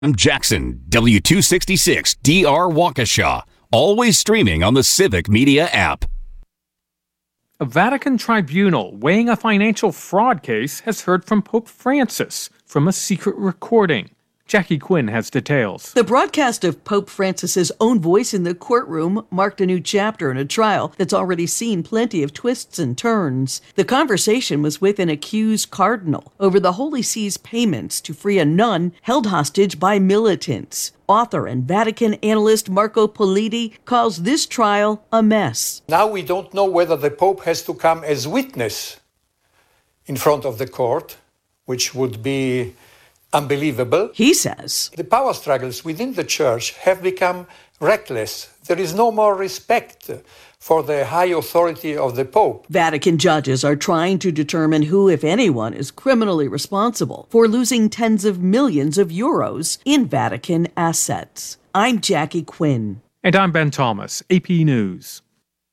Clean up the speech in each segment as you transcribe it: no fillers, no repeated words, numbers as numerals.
I'm Jackson, W266 DR Waukesha, always streaming on the Civic Media app. A Vatican tribunal weighing a financial fraud case has heard from Pope Francis from a secret recording. Jackie Quinn has details. The broadcast of Pope Francis's own voice in the courtroom marked a new chapter in a trial that's already seen plenty of twists and turns. The conversation was with an accused cardinal over the Holy See's payments to free a nun held hostage by militants. Author and Vatican analyst Marco Politi calls this trial a mess. Now we don't know whether the Pope has to come as witness in front of the court, which would be unbelievable. He says the power struggles within the church have become reckless. There is no more respect for the high authority of the Pope. Vatican judges are trying to determine who, if anyone, is criminally responsible for losing tens of millions of euros in Vatican assets. I'm Jackie Quinn. And I'm Ben Thomas, AP News.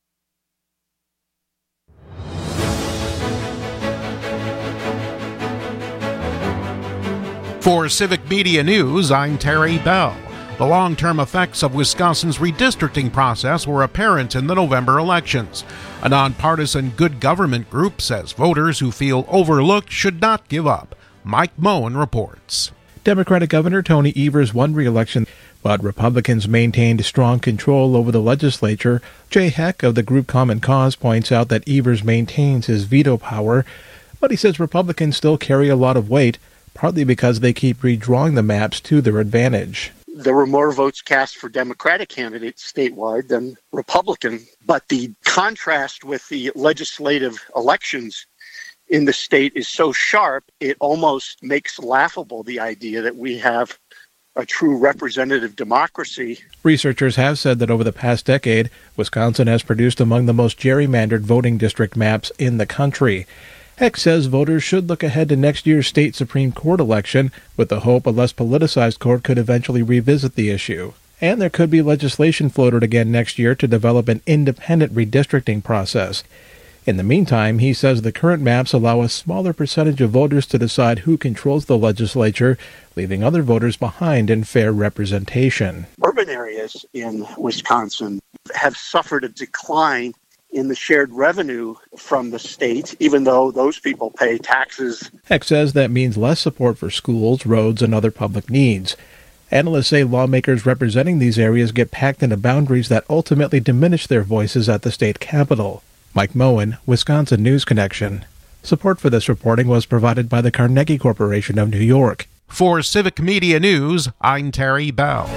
For Civic Media News, I'm Terry Bell. The long-term effects of Wisconsin's redistricting process were apparent in the November elections. A nonpartisan good government group says voters who feel overlooked should not give up. Mike Moen reports. Democratic Governor Tony Evers won re-election, but Republicans maintained strong control over the legislature. Jay Heck of the group Common Cause points out that Evers maintains his veto power, but he says Republicans still carry a lot of weight, partly because they keep redrawing the maps to their advantage. There were more votes cast for Democratic candidates statewide than Republican, but the contrast with the legislative elections in the state is so sharp, it almost makes laughable the idea that we have a true representative democracy. Researchers have said that over the past decade, Wisconsin has produced among the most gerrymandered voting district maps in the country. Heck says voters should look ahead to next year's state Supreme Court election with the hope a less politicized court could eventually revisit the issue. And there could be legislation floated again next year to develop an independent redistricting process. In the meantime, he says the current maps allow a smaller percentage of voters to decide who controls the legislature, leaving other voters behind in fair representation. Urban areas in Wisconsin have suffered a decline in the shared revenue from the state, even though those people pay taxes. Heck says that means less support for schools, roads, and other public needs. Analysts say lawmakers representing these areas get packed into boundaries that ultimately diminish their voices at the state capitol. Mike Moen, Wisconsin News Connection. Support for this reporting was provided by the Carnegie Corporation of New York. For Civic Media News, I'm Terry Bell.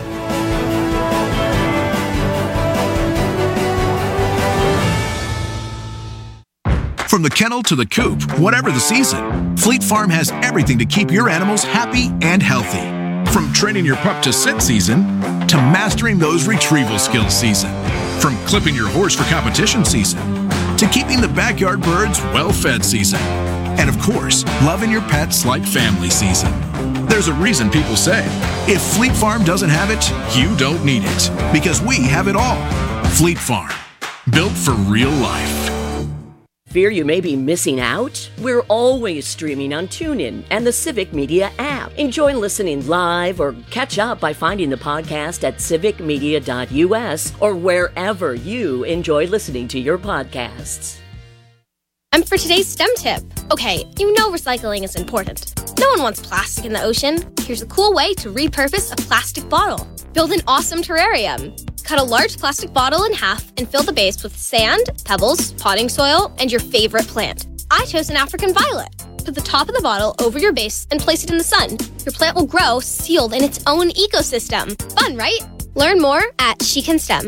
From the kennel to the coop, whatever the season, Fleet Farm has everything to keep your animals happy and healthy. From training your pup to sit season, to mastering those retrieval skills season. From clipping your horse for competition season, to keeping the backyard birds well-fed season. And of course, loving your pets like family season. There's a reason people say, if Fleet Farm doesn't have it, you don't need it. Because we have it all. Fleet Farm, built for real life. Fear you may be missing out? We're always streaming on TuneIn and the Civic Media app. Enjoy listening live or catch up by finding the podcast at civicmedia.us or wherever you enjoy listening to your podcasts. And for today's STEM tip, okay, you know recycling is important. No one wants plastic in the ocean. Here's a cool way to repurpose a plastic bottle. Build an awesome terrarium. Cut a large plastic bottle in half and fill the base with sand, pebbles, potting soil, and your favorite plant. I chose an African violet. Put the top of the bottle over your base and place it in the sun. Your plant will grow sealed in its own ecosystem. Fun, right? Learn more at She Can STEM.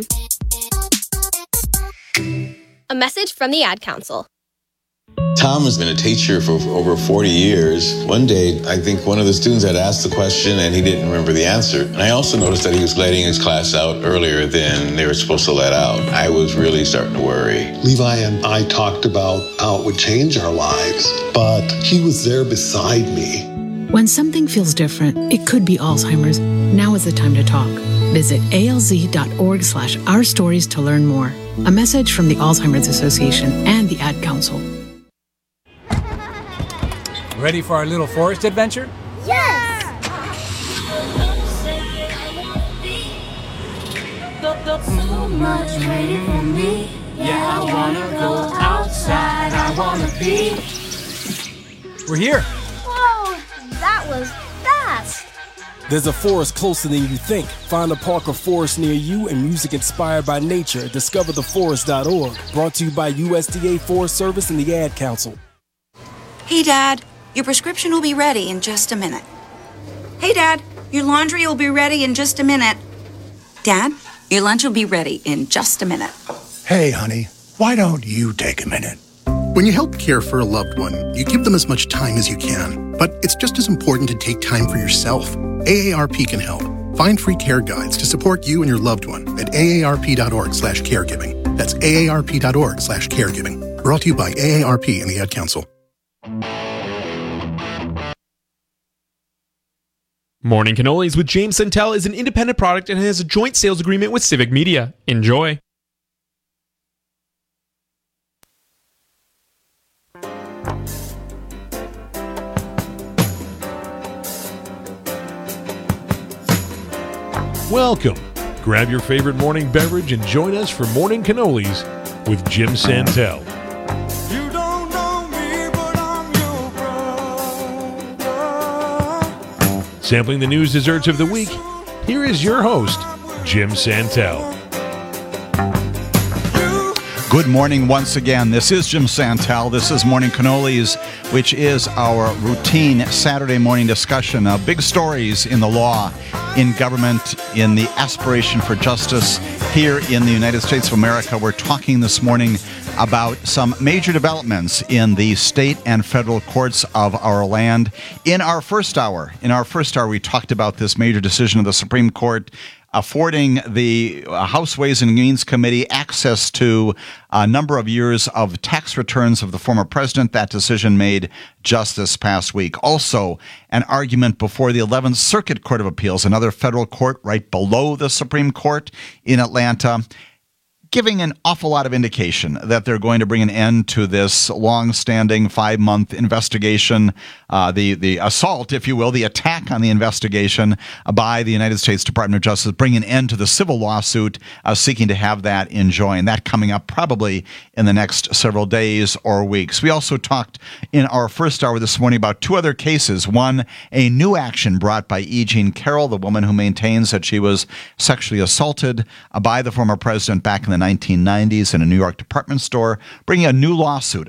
A message from the Ad Council. Tom has been a teacher for over 40 years. One day, I think one of the students had asked the question and he didn't remember the answer. And I also noticed that he was letting his class out earlier than they were supposed to let out. I was really starting to worry. Levi and I talked about how it would change our lives, but he was there beside me. When something feels different, it could be Alzheimer's. Now is the time to talk. Visit alz.org/ourstories to learn more. A message from the Alzheimer's Association and the Ad Council. Ready for our little forest adventure? Yes! Too much waiting for me. Yeah, I wanna go outside. I wanna be. We're here. Whoa, that was fast. There's a forest closer than you think. Find a park or forest near you and music inspired by nature. DiscoverTheForest.org. Brought to you by USDA Forest Service and the Ad Council. Hey, Dad, your prescription will be ready in just a minute. Hey, Dad, your laundry will be ready in just a minute. Dad, your lunch will be ready in just a minute. Hey, honey, why don't you take a minute? When you help care for a loved one, you give them as much time as you can. But it's just as important to take time for yourself. AARP can help. Find free care guides to support you and your loved one at aarp.org/caregiving. That's aarp.org/caregiving. Brought to you by AARP and the Ad Council. Morning Cannolis with James Santel is an independent product and has a joint sales agreement with Civic Media. Enjoy. Welcome. Grab your favorite morning beverage and join us for Morning Cannolis with Jim Santel. You don't know me, but I'm your brother. Sampling the news desserts of the week, here is your host, Jim Santel. Good morning once again. This is Jim Santel. This is Morning Cannolis, which is our routine Saturday morning discussion of big stories in the law, in government, in the aspiration for justice here in the United States of America. We're talking this morning about some major developments in the state and federal courts of our land. In our first hour, we talked about this major decision of the Supreme Court affording the House Ways and Means Committee access to a number of years of tax returns of the former president. That decision made just this past week. Also, an argument before the 11th Circuit Court of Appeals, another federal court right below the Supreme Court in Atlanta, giving an awful lot of indication that they're going to bring an end to this long-standing 5-month investigation, the assault, if you will, the attack on the investigation by the United States Department of Justice, bring an end to the civil lawsuit seeking to have that enjoined. That coming up probably in the next several days or weeks. We also talked in our first hour this morning about two other cases. One, a new action brought by E. Jean Carroll, the woman who maintains that she was sexually assaulted by the former president back in the 1990s in a New York department store, bringing a new lawsuit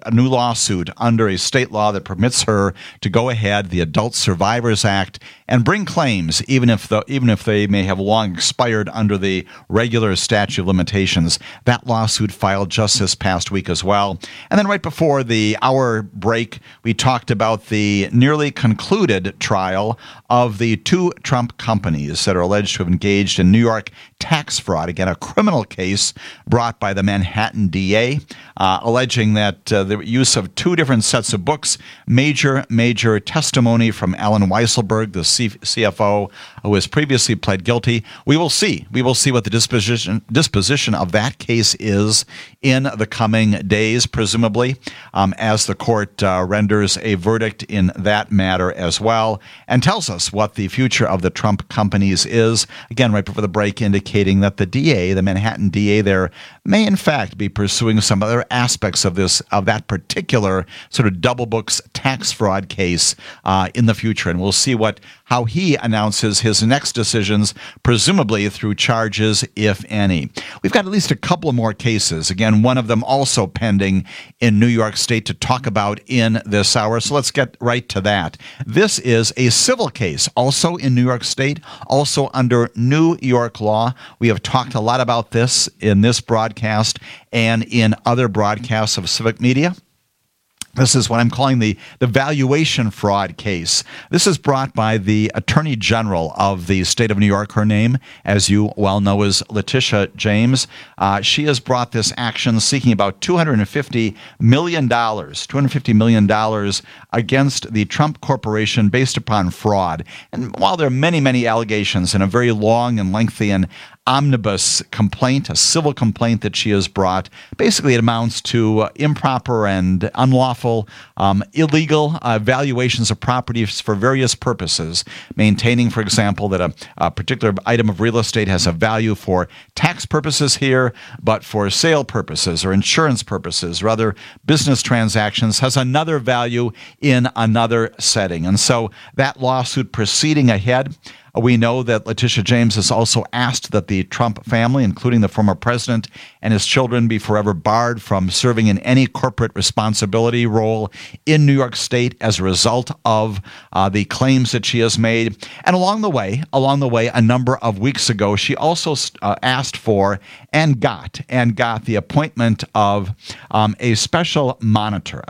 under a state law that permits her to go ahead, the Adult Survivors Act, and bring claims even if they may have long expired under the regular statute of limitations. That lawsuit filed just this past week as well. And then right before the hour break, we talked about the nearly concluded trial of the two Trump companies that are alleged to have engaged in New York tax fraud. Again, a criminal case brought by the Manhattan DA, alleging that the use of two different sets of books, major testimony from Alan Weisselberg, the CFO, who has previously pled guilty. We will see what the disposition of that case is in the coming days, presumably, as the court renders a verdict in that matter as well, and tells us what the future of the Trump companies is. Again, right before the break, indicating that the DA, the Manhattan DA there, may in fact be pursuing some other aspects of that particular sort of double books tax fraud case in the future. And we'll see how he announces his next decisions, presumably through charges, if any. We've got at least a couple of more cases. Again, one of them also pending in New York State to talk about in this hour. So let's get right to that. This is a civil case, also in New York State, also under New York law. We have talked a lot about this in this broadcast and in other broadcasts of Civic Media. This is what I'm calling the valuation fraud case. This is brought by the Attorney General of the state of New York. Her name, as you well know, is Letitia James. She has brought this action seeking about $250 million against the Trump Corporation based upon fraud. And while there are many, many allegations and a very long and lengthy and omnibus complaint, a civil complaint that she has brought. Basically, it amounts to improper and unlawful, illegal valuations of properties for various purposes, maintaining, for example, that a particular item of real estate has a value for tax purposes here, but for sale purposes or insurance purposes or other business transactions has another value in another setting. And so that lawsuit proceeding ahead. We know that Letitia James has also asked that the Trump family, including the former president and his children, be forever barred from serving in any corporate responsibility role in New York State as a result of the claims that she has made. And along the way, a number of weeks ago, she also asked for and got the appointment of a special monitor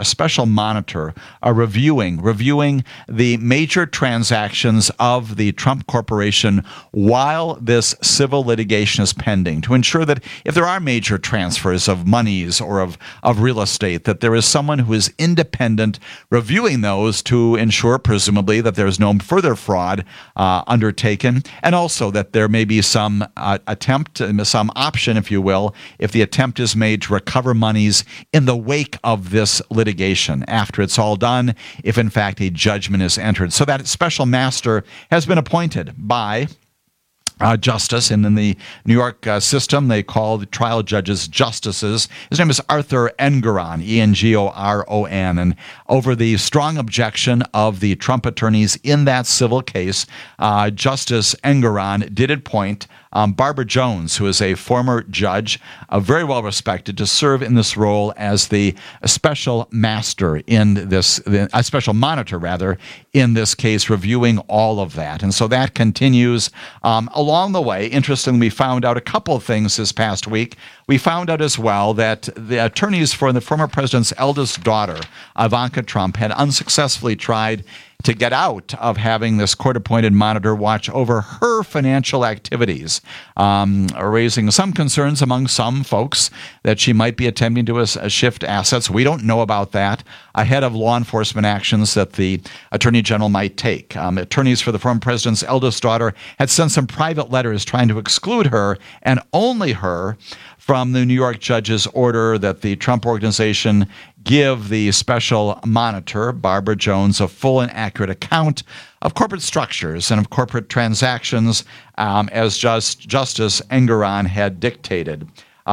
reviewing the major transactions of the Trump Corporation while this civil litigation is pending, to ensure that if there are major transfers of monies or of real estate, that there is someone who is independent reviewing those to ensure, presumably, that there is no further fraud undertaken, and also that there may be some attempt, some option, if you will, if the attempt is made to recover monies in the wake of this litigation, after it's all done, if in fact a judgment is entered. So that special master has been appointed by justice, and in the New York system, they call the trial judges justices. His name is Arthur Engoron, Engoron, and over the strong objection of the Trump attorneys in that civil case, Justice Engoron did appoint Barbara Jones, who is a former judge, very well respected, to serve in this role as the special master in this, a special monitor rather, in this case, reviewing all of that. And so that continues. Along the way, interestingly, we found out a couple of things this past week. We found out as well that the attorneys for the former president's eldest daughter, Ivanka Trump, had unsuccessfully tried to get out of having this court-appointed monitor watch over her financial activities, raising some concerns among some folks that she might be attempting to shift assets. We don't know about that ahead of law enforcement actions that the Attorney General might take. Attorneys for the former president's eldest daughter had sent some private letters trying to exclude her and only her from the New York judge's order that the Trump Organization give the special monitor, Barbara Jones, a full and accurate account of corporate structures and of corporate transactions as Justice Engoron had dictated.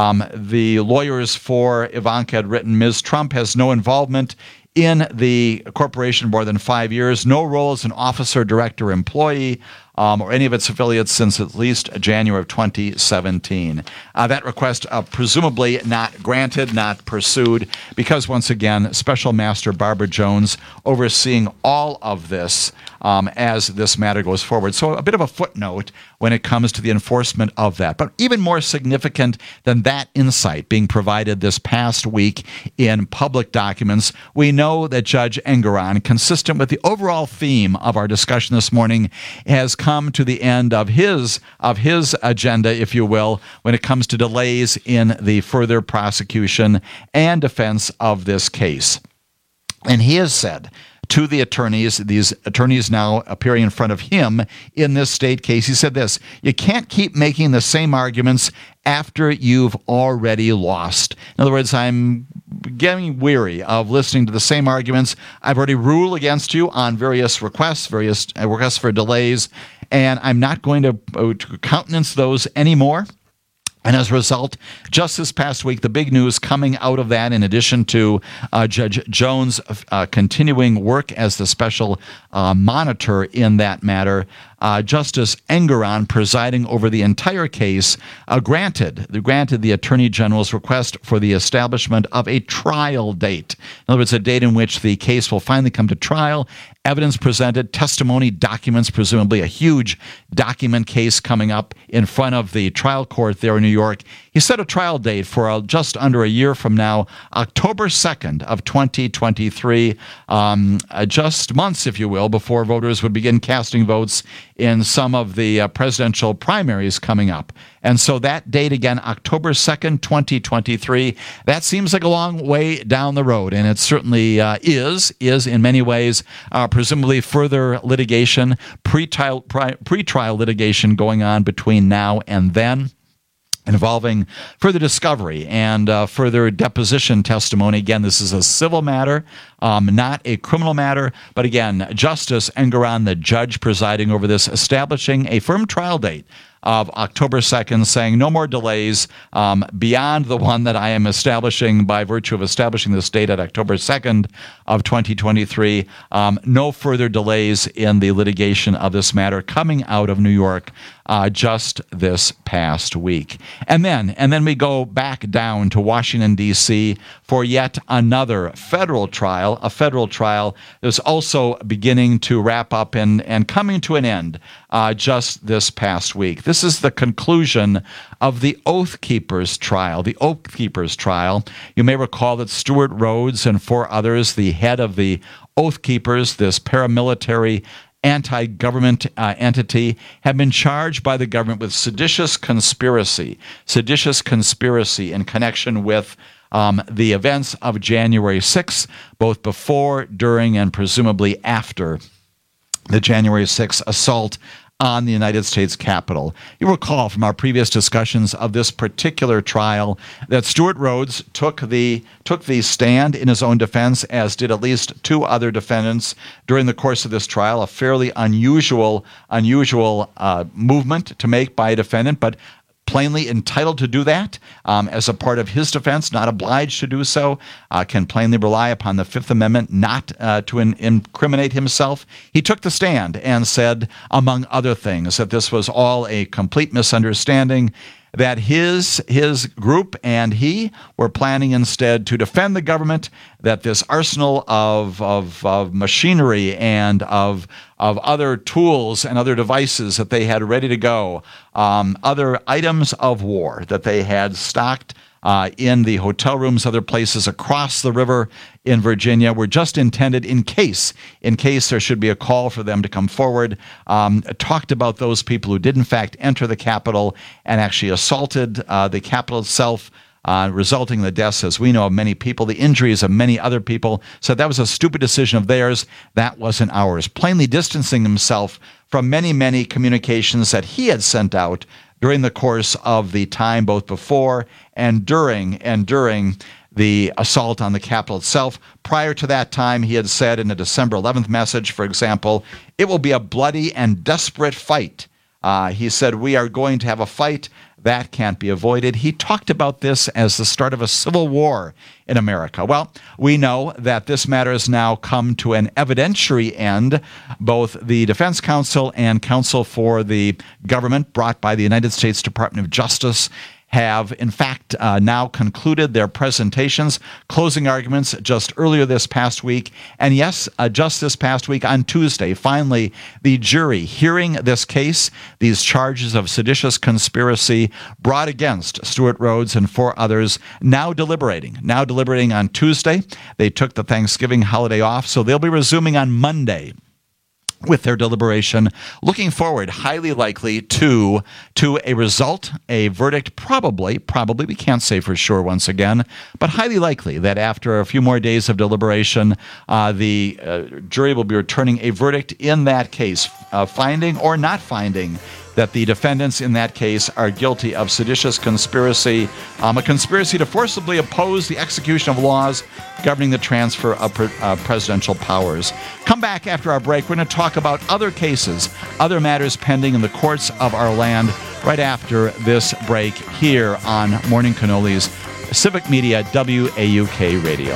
The lawyers for Ivanka had written, Ms. Trump has no involvement in the corporation more than 5 years, no role as an officer, director, employee, or any of its affiliates since at least January of 2017. That request presumably not granted, not pursued, because once again, Special Master Barbara Jones overseeing all of this as this matter goes forward. So a bit of a footnote when it comes to the enforcement of that. But even more significant than that insight being provided this past week in public documents, we know that Judge Engoron, consistent with the overall theme of our discussion this morning, has come to the end of his agenda, if you will, when it comes to delays in the further prosecution and defense of this case. And he has said to the attorneys, these attorneys now appearing in front of him in this state case, he said this: you can't keep making the same arguments after you've already lost. In other words, I'm getting weary of listening to the same arguments. I've already ruled against you on various requests for delays, and I'm not going to countenance those anymore. And as a result, just this past week, the big news coming out of that, in addition to Judge Jones' continuing work as the special monitor in that matter, Justice Engoron, presiding over the entire case, granted the Attorney General's request for the establishment of a trial date. In other words, a date in which the case will finally come to trial, evidence presented, testimony, documents, presumably a huge document case coming up in front of the trial court there in New York. He set a trial date for just under a year from now, October 2nd of 2023, just months, if you will, before voters would begin casting votes in some of the presidential primaries coming up. And so that date again, October 2nd, 2023, that seems like a long way down the road, and it certainly is in many ways, presumably further litigation, pre-trial litigation going on between now and then, involving further discovery and further deposition testimony. Again, this is a civil matter, not a criminal matter. But again, Justice Engoron, the judge presiding over this, establishing a firm trial date of October 2nd, saying no more delays beyond the one that I am establishing by virtue of establishing this date at October 2nd of 2023. No further delays in the litigation of this matter coming out of New York just this past week. And then we go back down to Washington, D.C. for yet another federal trial, a federal trial that is also beginning to wrap up and coming to an end just this past week. This is the conclusion of the Oath Keepers trial. The Oath Keepers trial, you may recall that Stewart Rhodes and 4 others, the head of the Oath Keepers, this paramilitary anti-government entity, have been charged by the government with seditious conspiracy in connection with the events of January 6th, both before, during, and presumably after the January 6th assault on the United States Capitol. You recall from our previous discussions of this particular trial that Stewart Rhodes took the stand in his own defense, as did at least 2 other defendants during the course of this trial, a fairly unusual movement to make by a defendant, but plainly entitled to do that as a part of his defense, not obliged to do so, can plainly rely upon the Fifth Amendment not to incriminate himself. He took the stand and said, among other things, that this was all a complete misunderstanding, that his group and he were planning instead to defend the government, that this arsenal of machinery and of other tools and other devices that they had ready to go, other items of war that they had stocked in the hotel rooms, other places across the river in Virginia, were just intended in case there should be a call for them to come forward. Talked about those people who did in fact enter the Capitol and actually assaulted the Capitol itself, resulting in the deaths, as we know, of many people, the injuries of many other people. So that was a stupid decision of theirs. That wasn't ours. Plainly distancing himself from many, many communications that he had sent out during the course of the time, both before and during the assault on the Capitol itself. Prior to that time, he had said in a December 11th message, for example, "It will be a bloody and desperate fight." He said, "We are going to have a fight. That can't be avoided." He talked about this as the start of a civil war in America. Well, we know that this matter has now come to an evidentiary end. Both the defense counsel and counsel for the government, brought by the United States Department of Justice, have in fact now concluded their presentations, closing arguments just earlier this past week. And yes, just this past week on Tuesday, finally, the jury hearing this case, these charges of seditious conspiracy brought against Stewart Rhodes and 4 others, now deliberating on Tuesday. They took the Thanksgiving holiday off, so they'll be resuming on Monday with their deliberation, looking forward highly likely to a result, a verdict, probably, we can't say for sure once again, but highly likely that after a few more days of deliberation, the jury will be returning a verdict in that case, finding or not finding that the defendants in that case are guilty of seditious conspiracy, a conspiracy to forcibly oppose the execution of laws governing the transfer of presidential powers. Come back after our break. We're going to talk about other cases, other matters pending in the courts of our land right after this break here on Morning Cannolis, Civic Media, WAUK Radio.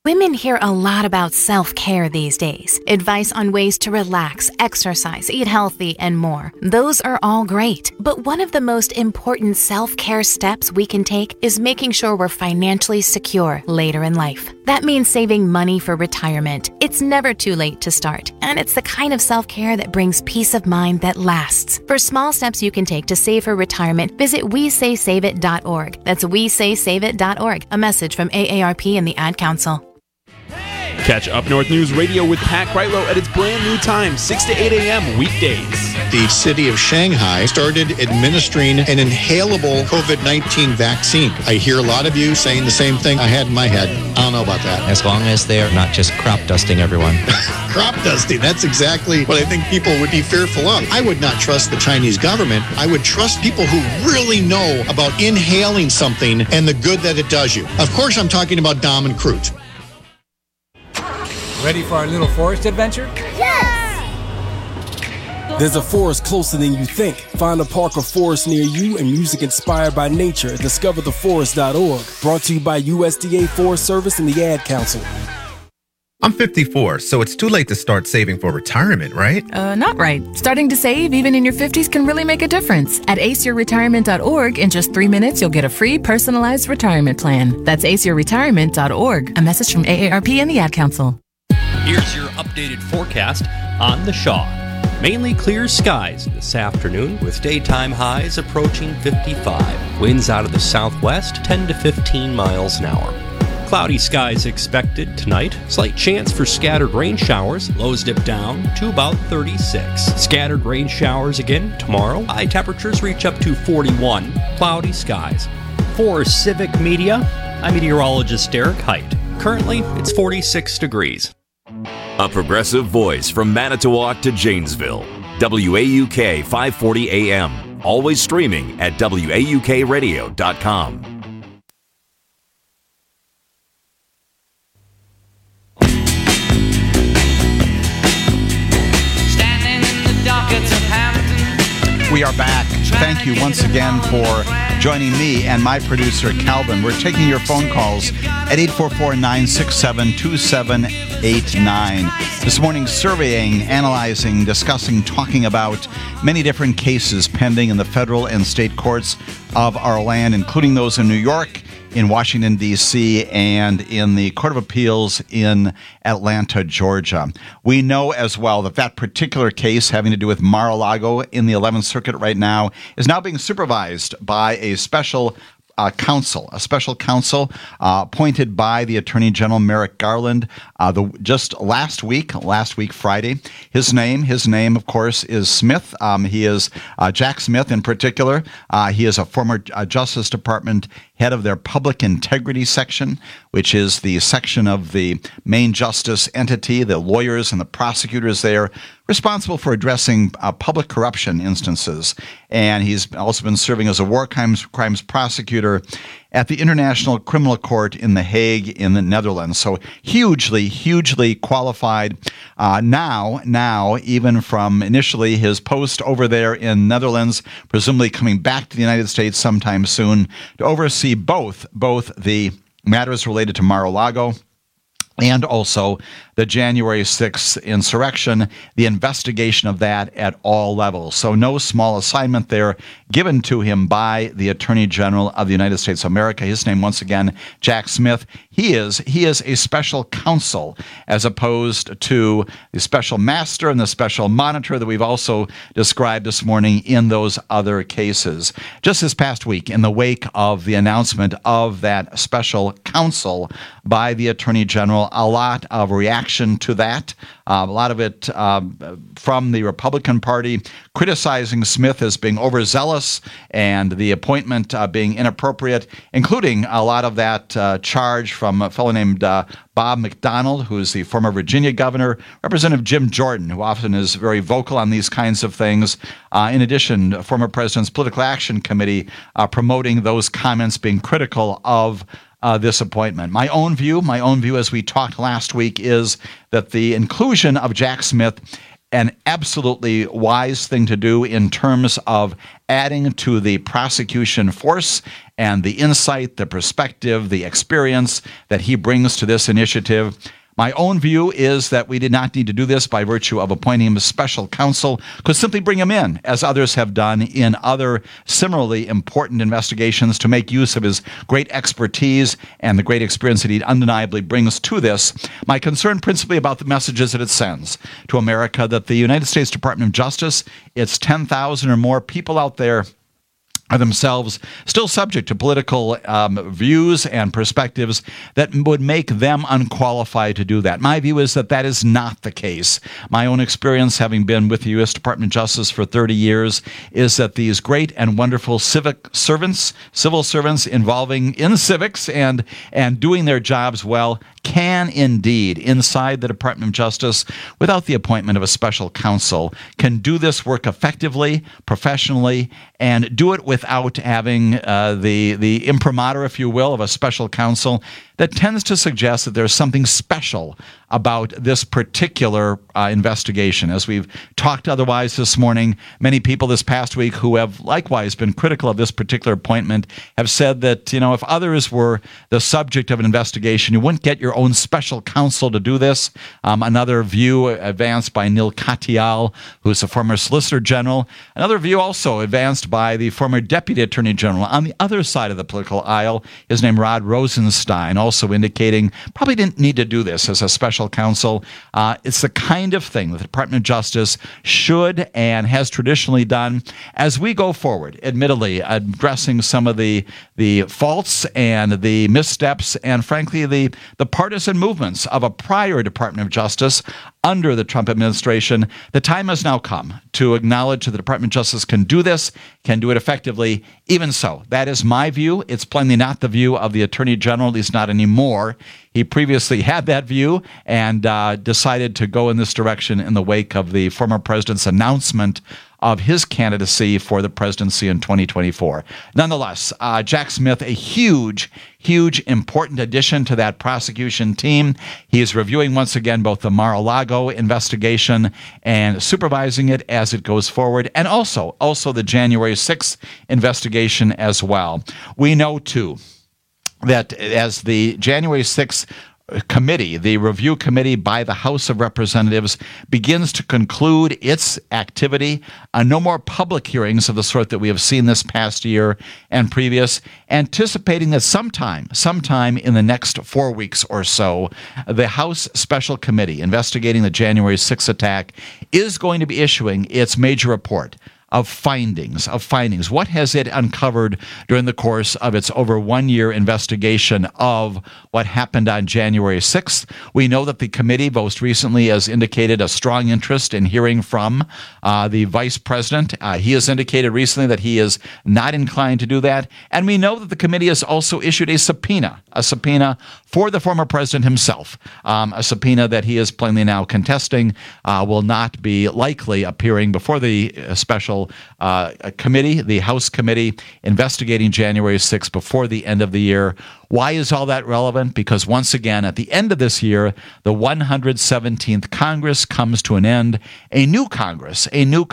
Women hear a lot about self-care these days. Advice on ways to relax, exercise, eat healthy, and more. Those are all great. But one of the most important self-care steps we can take is making sure we're financially secure later in life. That means saving money for retirement. It's never too late to start, and it's the kind of self-care that brings peace of mind that lasts. For small steps you can take to save for retirement, visit WeSaySaveIt.org. That's WeSaySaveIt.org. A message from AARP and the Ad Council. Catch Up North News Radio with Pat Kreitlow at its brand new time, 6 to 8 a.m. weekdays. The city of Shanghai started administering an inhalable COVID-19 vaccine. I hear a lot of you saying the same thing I had in my head. I don't know about that. As long as they're not just crop dusting everyone. Crop dusting, that's exactly what I think people would be fearful of. I would not trust the Chinese government. I would trust people who really know about inhaling something and the good that it does you. Of course, I'm talking about Dom and Crute. Ready for our little forest adventure? Yes! There's a forest closer than you think. Find a park or forest near you and music inspired by nature at discovertheforest.org. Brought to you by USDA Forest Service and the Ad Council. I'm 54, so it's too late to start saving for retirement, right? Not right. Starting to save even in your 50s can really make a difference. At aceyourretirement.org, in just 3 minutes, you'll get a free personalized retirement plan. That's aceyourretirement.org. A message from AARP and the Ad Council. Here's your updated forecast on the Shaw. Mainly clear skies this afternoon with daytime highs approaching 55. Winds out of the southwest 10 to 15 miles an hour. Cloudy skies expected tonight. Slight chance for scattered rain showers. Lows dip down to about 36. Scattered rain showers again tomorrow. High temperatures reach up to 41. Cloudy skies. For Civic Media, I'm meteorologist Derek Height. Currently, it's 46 degrees. A progressive voice from Manitowoc to Janesville. WAUK 540 AM. Always streaming at WAUKradio.com. We are back. Thank you once again for joining me and my producer, Calvin. We're taking your phone calls at 844-967-2789. This morning, surveying, analyzing, discussing, talking about many different cases pending in the federal and state courts of our land, including those in New York, in Washington, D.C., and in the Court of Appeals in Atlanta, Georgia. We know as well that that particular case having to do with Mar-a-Lago in the 11th Circuit right now is now being supervised by a special counsel appointed by the Attorney General Merrick Garland just last week Friday. His name, of course, is Smith. He is Jack Smith in particular. He is a former Justice Department head of their Public Integrity Section, which is the section of the main justice entity, the lawyers and the prosecutors there, responsible for addressing public corruption instances. And he's also been serving as a war crimes prosecutor at the International Criminal Court in The Hague in the Netherlands. So hugely qualified. Now, even from initially his post over there in Netherlands, presumably coming back to the United States sometime soon to oversee both the matters related to Mar-a-Lago and also the January 6th insurrection, the investigation of that at all levels. So no small assignment there given to him by the Attorney General of the United States of America. His name, once again, Jack Smith. He is a special counsel as opposed to the special master and the special monitor that we've also described this morning in those other cases. Just this past week, in the wake of the announcement of that special counsel by the Attorney General, a lot of reaction to that. A lot of it from the Republican Party criticizing Smith as being overzealous and the appointment being inappropriate, including a lot of that charge from a fellow named Bob McDonnell, who's the former Virginia governor, Representative Jim Jordan, who often is very vocal on these kinds of things. In addition, former President's Political Action Committee promoting those comments, being critical of this appointment. My own view, as we talked last week, is that the inclusion of Jack Smith an absolutely wise thing to do in terms of adding to the prosecution force and the insight, the perspective, the experience that he brings to this initiative. My own view is that we did not need to do this by virtue of appointing him as special counsel. Could simply bring him in, as others have done in other similarly important investigations, to make use of his great expertise and the great experience that he undeniably brings to this. My concern principally about the messages that it sends to America, that the United States Department of Justice, its 10,000 or more people out there, are themselves still subject to political views and perspectives that would make them unqualified to do that. My view is that that is not the case. My own experience, having been with the U.S. Department of Justice for 30 years, is that these great and wonderful civil servants involving in civics and doing their jobs well can indeed, inside the Department of Justice, without the appointment of a special counsel, can do this work effectively, professionally, and do it without having the imprimatur, if you will, of a special counsel that tends to suggest that there's something special about this particular investigation. As we've talked otherwise this morning, many people this past week who have likewise been critical of this particular appointment have said that, you know, if others were the subject of an investigation, you wouldn't get your own special counsel to do this. Another view advanced by Neil Katyal, who's a former Solicitor General. Another view also advanced by the former Deputy Attorney General. On the other side of the political aisle, his name Rod Rosenstein, also indicating probably didn't need to do this as a special counsel. It's the kind of thing that the Department of Justice should and has traditionally done as we go forward, admittedly, addressing some of the faults and the missteps and, frankly, the partisan movements of a prior Department of Justice under the Trump administration. The time has now come to acknowledge that the Department of Justice can do this, can do it effectively. Even so, that is my view. It's plainly not the view of the Attorney General, at least not anymore. He previously had that view and decided to go in this direction in the wake of the former president's announcement of his candidacy for the presidency in 2024. Nonetheless, Jack Smith, a huge, important addition to that prosecution team. He is reviewing once again both the Mar-a-Lago investigation and supervising it as it goes forward, and also the January 6th investigation as well. We know, too, that as the January 6th committee, the review committee by the House of Representatives, begins to conclude its activity, no more public hearings of the sort that we have seen this past year and previous, anticipating that sometime in the next 4 weeks or so, the House Special Committee investigating the January 6th attack is going to be issuing its major report of findings. What has it uncovered during the course of its over 1 year investigation of what happened on January 6th? We know that the committee most recently has indicated a strong interest in hearing from the vice president. He has indicated recently that he is not inclined to do that. And we know that the committee has also issued a subpoena for the former president himself, a subpoena that he is plainly now contesting, will not be likely appearing before the special committee, the House committee investigating January 6th before the end of the year. Why is all that relevant? Because once again, at the end of this year, the 117th Congress comes to an end. A new Congress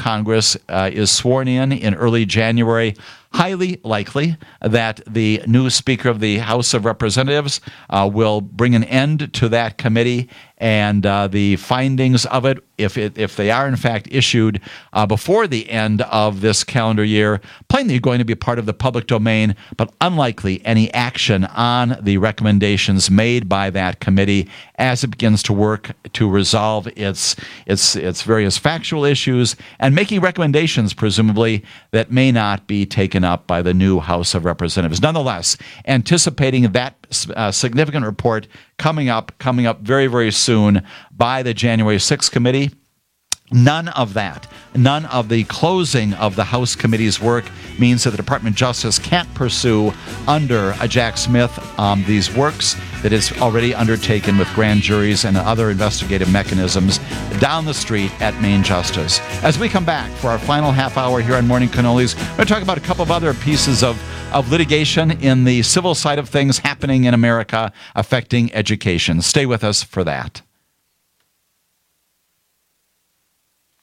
is sworn in early January. Highly likely that the new Speaker of the House of Representatives will bring an end to that committee, and the findings of it, if they are in fact issued before the end of this calendar year, plainly going to be part of the public domain, but unlikely any action on the recommendations made by that committee as it begins to work to resolve its various factual issues and making recommendations, presumably, that may not be taken up by the new House of Representatives. Nonetheless, anticipating that significant report coming up very, very soon by the January 6th committee. None of the closing of the House committee's work means that the Department of Justice can't pursue under Jack Smith these works that is already undertaken with grand juries and other investigative mechanisms down the street at Main Justice. As we come back for our final half hour here on Morning Cannolis, we're going to talk about a couple of other pieces of litigation in the civil side of things happening in America affecting education. Stay with us for that.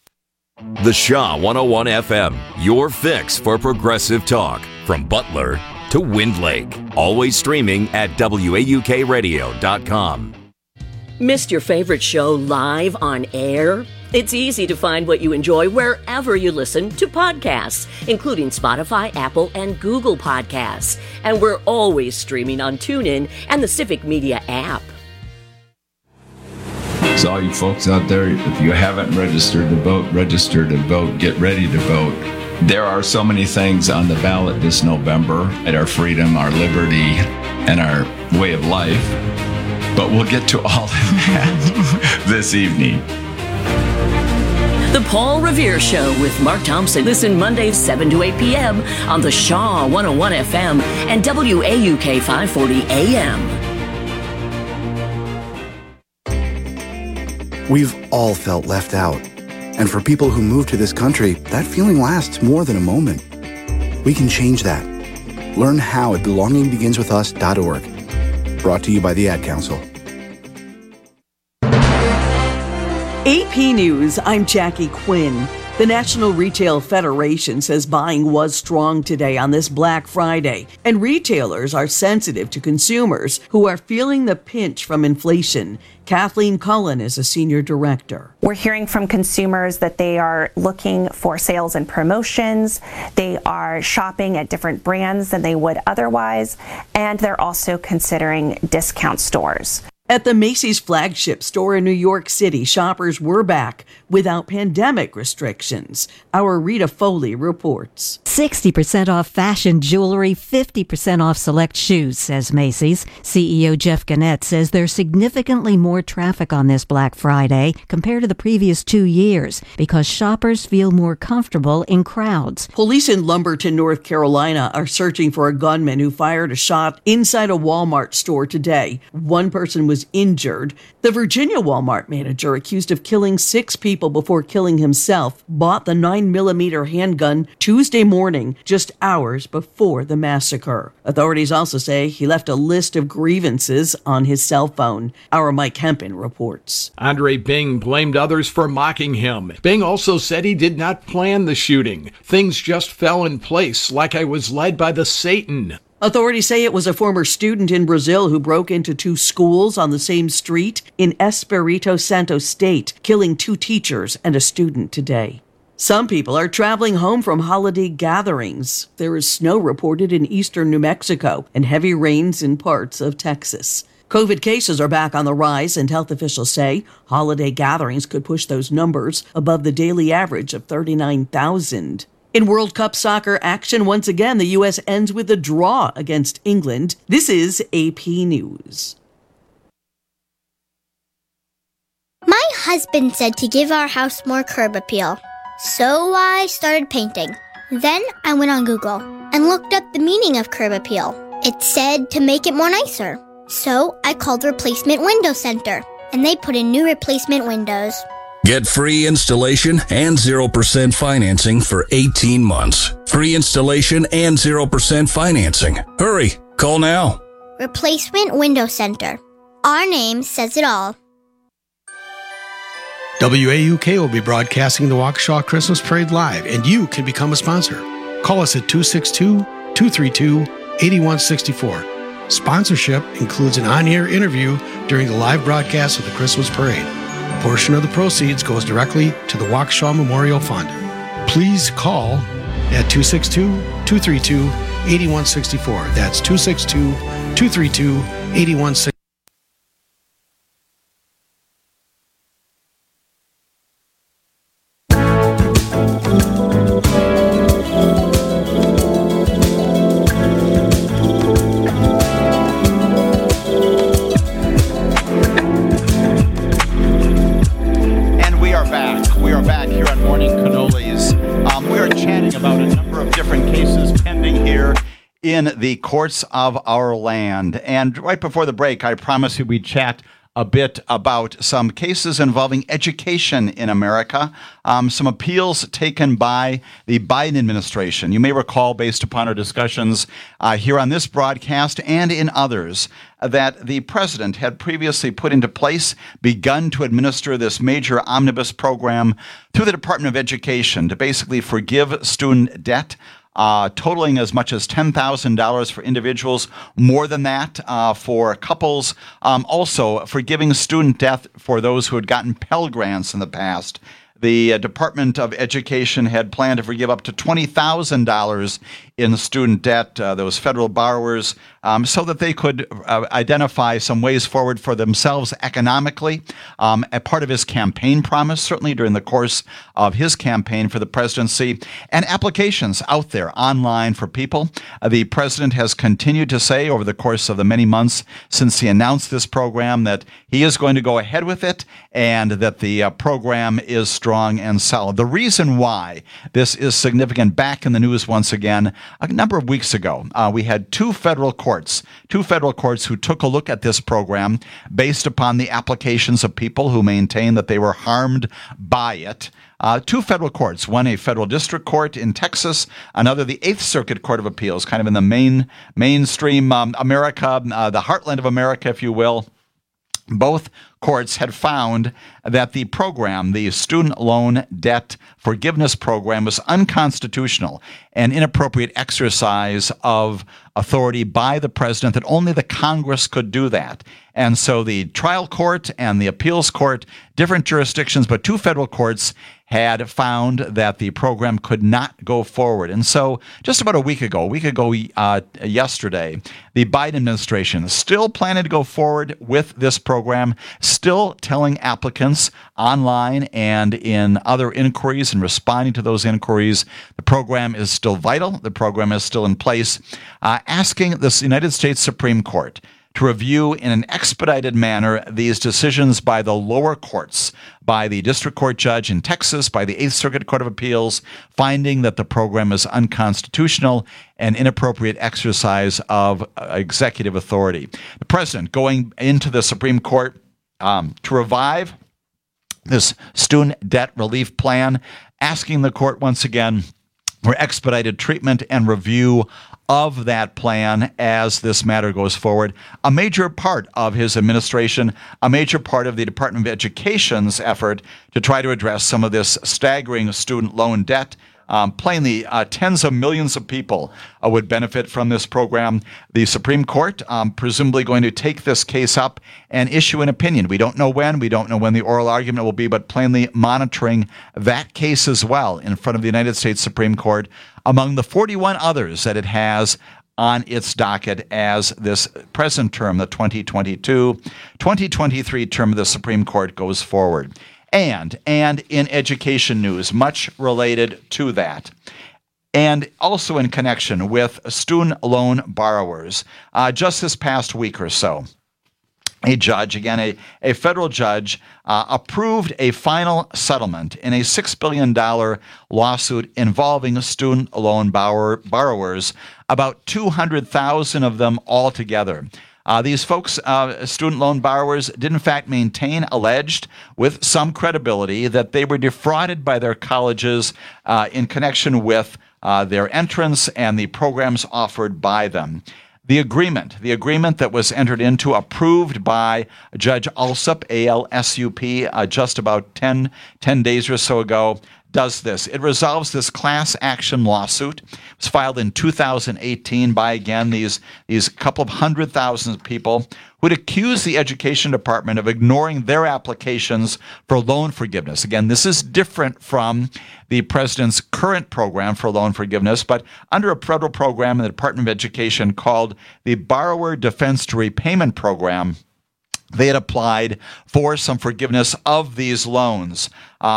The Shaw 101 FM, your fix for progressive talk. From Butler to Wind Lake. Always streaming at WAUKradio.com. Missed your favorite show live on air? It's easy to find what you enjoy wherever you listen to podcasts, including Spotify, Apple, and Google Podcasts. And we're always streaming on TuneIn and the Civic Media app. So all you folks out there, if you haven't registered to vote, register to vote. Get ready to vote. There are so many things on the ballot this November at our freedom, our liberty, and our way of life. But we'll get to all of that this evening. The Paul Revere Show with Mark Thompson. Listen Mondays 7 to 8 p.m. on the Shaw 101 FM and WAUK 540 AM. We've all felt left out. And for people who move to this country, that feeling lasts more than a moment. We can change that. Learn how at belongingbeginswithus.org. Brought to you by the Ad Council. AP News, I'm Jackie Quinn. The National Retail Federation says buying was strong today on this Black Friday, and retailers are sensitive to consumers who are feeling the pinch from inflation. Kathleen Cullen is a senior director. We're hearing from consumers that they are looking for sales and promotions. They are shopping at different brands than they would otherwise, and they're also considering discount stores. At the Macy's flagship store in New York City, shoppers were back without pandemic restrictions. Our Rita Foley reports. 60% off fashion jewelry, 50% off select shoes, says Macy's. CEO Jeff Gannett says there's significantly more traffic on this Black Friday compared to the previous 2 years because shoppers feel more comfortable in crowds. Police in Lumberton, North Carolina are searching for a gunman who fired a shot inside a Walmart store today. One person was injured. The Virginia Walmart manager, accused of killing 6 people before killing himself, bought the 9mm handgun Tuesday morning, just hours before the massacre. Authorities also say he left a list of grievances on his cell phone. Our Mike Hempen reports. Andre Bing blamed others for mocking him. Bing also said he did not plan the shooting. Things just fell in place, like I was led by the Satan. Authorities say it was a former student in Brazil who broke into 2 schools on the same street in Espírito Santo State, killing 2 teachers and a student today. Some people are traveling home from holiday gatherings. There is snow reported in eastern New Mexico and heavy rains in parts of Texas. COVID cases are back on the rise, and health officials say holiday gatherings could push those numbers above the daily average of 39,000. In World Cup soccer action, once again, the U.S. ends with a draw against England. This is AP News. My husband said to give our house more curb appeal, so I started painting. Then I went on Google and looked up the meaning of curb appeal. It said to make it more nicer. So I called Replacement Window Center, and they put in new replacement windows. Get free installation and 0% financing for 18 months. Free installation and 0% financing. Hurry, call now. Replacement Window Center. Our name says it all. WAUK will be broadcasting the Waukesha Christmas Parade live, and you can become a sponsor. Call us at 262-232-8164. Sponsorship includes an on-air interview during the live broadcast of the Christmas Parade. A portion of the proceeds goes directly to the Waukesha Memorial Fund. Please call at 262-232-8164. That's 262-232-8164. In the courts of our land. And right before the break, I promised you we'd chat a bit about some cases involving education in America, some appeals taken by the Biden administration. You may recall, based upon our discussions here on this broadcast and in others, that the president had previously put into place, begun to administer this major omnibus program through the Department of Education to basically forgive student debt, totaling as much as $10,000 for individuals, more than that for couples, also forgiving student debt for those who had gotten Pell Grants in the past. The Department of Education had planned to forgive up to $20,000 in student debt, those federal borrowers, so that they could identify some ways forward for themselves economically. A part of his campaign promise, certainly during the course of his campaign for the presidency, and applications out there online for people. The president has continued to say over the course of the many months since he announced this program that he is going to go ahead with it and that the program is strong and solid. The reason why this is significant, back in the news once again, a number of weeks ago, we had two federal courts who took a look at this program based upon the applications of people who maintain that they were harmed by it. Two federal courts, one a federal district court in Texas, another the Eighth Circuit Court of Appeals, kind of in the mainstream America, the heartland of America, if you will. Both courts had found that the program, the student loan debt forgiveness program, was unconstitutional, an inappropriate exercise of authority by the president, that only the Congress could do that. And so the trial court and the appeals court, different jurisdictions, but two federal courts had found that the program could not go forward. And so just about a week ago yesterday, the Biden administration is still planning to go forward with this program, still telling applicants online and in other inquiries and responding to those inquiries, the program is still vital, the program is still in place, asking the United States Supreme Court to review in an expedited manner these decisions by the lower courts, by the district court judge in Texas, by the Eighth Circuit Court of Appeals, finding that the program is unconstitutional and inappropriate exercise of executive authority. The president going into the Supreme Court to revive this student debt relief plan, asking the court once again for expedited treatment and review of that plan as this matter goes forward. A major part of his administration, a major part of the Department of Education's effort to try to address some of this staggering student loan debt. Plainly, tens of millions of people would benefit from this program. The Supreme Court presumably going to take this case up and issue an opinion. We don't know when. We don't know when the oral argument will be, but plainly monitoring that case as well in front of the United States Supreme Court, among the 41 others that it has on its docket as this present term, the 2022-2023 term of the Supreme Court goes forward. And in education news, much related to that, and also in connection with student loan borrowers, just this past week or so, a judge, again, a federal judge, approved a final settlement in a $6 billion lawsuit involving student loan borrowers, about 200,000 of them altogether. These folks, student loan borrowers, did in fact maintain, alleged with some credibility, that they were defrauded by their colleges in connection with their entrance and the programs offered by them. The agreement that was entered into, approved by Judge Alsup, A-L-S-U-P, just about 10 days or so ago, does this. It resolves this class action lawsuit. It was filed in 2018 by, again, these couple of 100,000 people who had accused the Education Department of ignoring their applications for loan forgiveness. Again, this is different from the president's current program for loan forgiveness, but under a federal program in the Department of Education called the Borrower Defense to Repayment Program, they had applied for some forgiveness of these loans.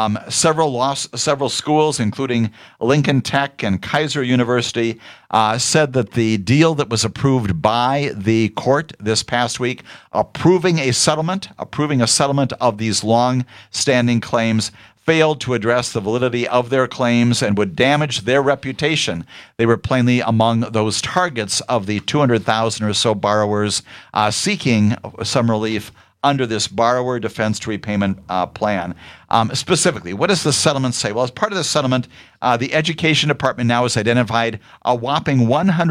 Several schools, including Lincoln Tech and Kaiser University, said that the deal that was approved by the court this past week, approving a settlement of these long-standing claims, failed to address the validity of their claims and would damage their reputation. They were plainly among those targets of the 200,000 or so borrowers seeking some relief under this borrower defense to repayment plan. Specifically, what does the settlement say? Well, as part of the settlement, the Education Department now has identified a whopping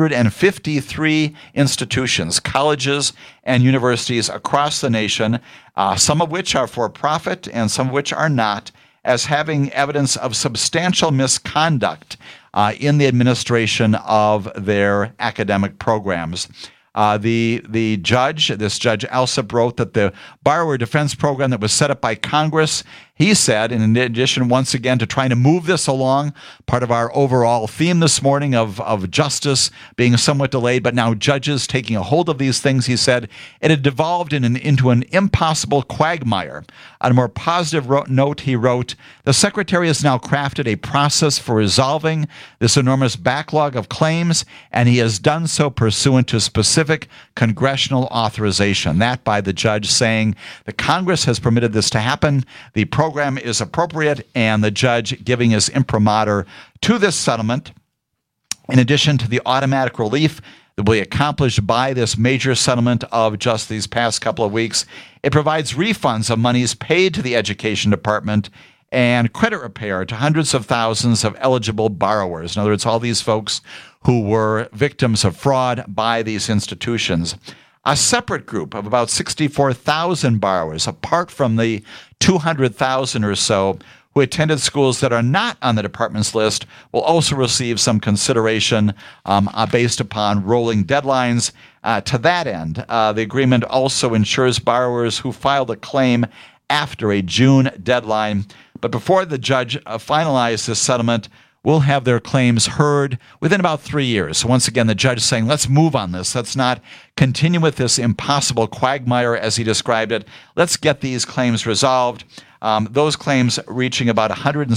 153 institutions, colleges, and universities across the nation, some of which are for profit and some of which are not, as having evidence of substantial misconduct in the administration of their academic programs. The judge, this Judge Alsup, wrote that the borrower defense program that was set up by Congress, he said, in addition, once again, to trying to move this along, part of our overall theme this morning of justice being somewhat delayed, but now judges taking a hold of these things, he said, it had devolved into an impossible quagmire. On a more positive note, he wrote, the Secretary has now crafted a process for resolving this enormous backlog of claims, and he has done so pursuant to specific congressional authorization. That by the judge saying the Congress has permitted this to happen, the program is appropriate, and the judge giving his imprimatur to this settlement. In addition to the automatic relief that will be accomplished by this major settlement of just these past couple of weeks, it provides refunds of monies paid to the Education Department and credit repair to hundreds of thousands of eligible borrowers. In other words, all these folks who were victims of fraud by these institutions. A separate group of about 64,000 borrowers, apart from the 200,000 or so who attended schools that are not on the department's list, will also receive some consideration based upon rolling deadlines. To that end, the agreement also ensures borrowers who filed a claim after a June deadline, but before the judge finalized this settlement, will have their claims heard within about 3 years. So once again, the judge is saying, let's move on this. Let's not continue with this impossible quagmire, as he described it. Let's get these claims resolved. Those claims reaching about